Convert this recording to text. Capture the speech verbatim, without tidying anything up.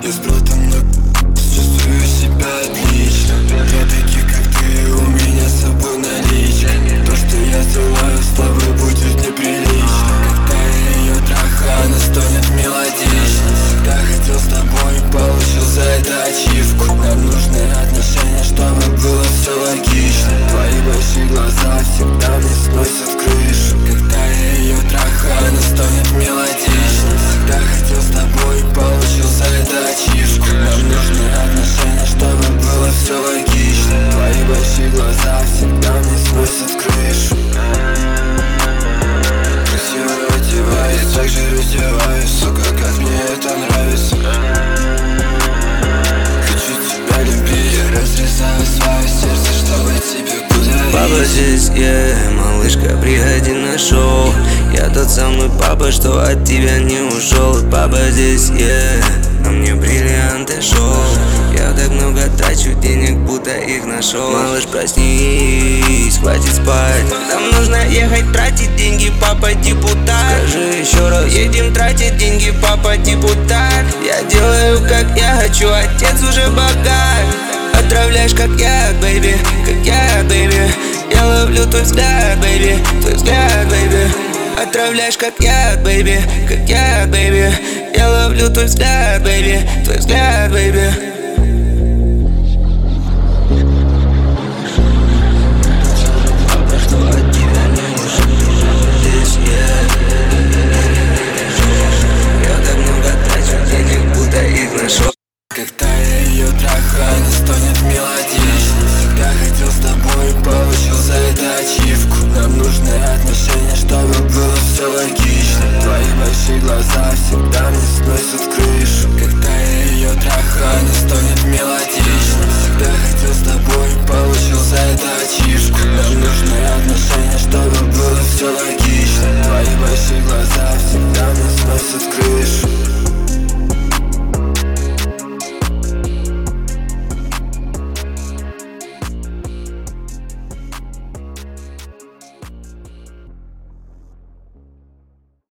без брата много, чувствую себя отлично. Для таких, как ты, у меня с собой наличка. То, что я целую с тобой, будет неприлично. Когда я ее трахаю, она стонет мелодично. Всегда хотел с тобой, получил за это ачивку. Нам нужны отношения, чтобы было все логично. Твои большие глаза всегда мне сносят крышу. Когда я ее трахаю, она стонет мелодично. Всегда хотел с тобой, получил за это ачивку. Нам нужны отношения, чтобы было все логично. Твои большие глаза всегда мне сносят крышу. Красиво одеваюсь, так же раздеваюсь, сука, как мне это нравится. Хочу тебя любить, я разрезаю свое сердце, чтобы тебе подарить. Папа здесь, yeah, малышка, приходи на шоу. Я тот самый папа, что от тебя не ушел. Папа здесь, yeah, а мне бриллианты шоу. Я так много трачу денег, будто их нашел. Малыш, проснись, хватит спать. Нам нужно ехать, тратить деньги, папа депутат. Скажи еще раз, едем тратить деньги, папа депутат. Я делаю, как я хочу, отец уже богат. Отравляешь, как я, бэйби, как я, бэйби. Я ловлю твой взгляд, бэйби, твой взгляд, бэйби. Отравляешь, как я, бэйби, как я, бэйби. Я ловлю твой взгляд, бэйби, твой взгляд, бэйби. Когда я ее трахаю, она стонет мелодично. Всегда хотел с тобой, получил за это ачивку. Нам нужны отношения, чтобы было все логично. Твои большие глаза всегда мне сносят крылья.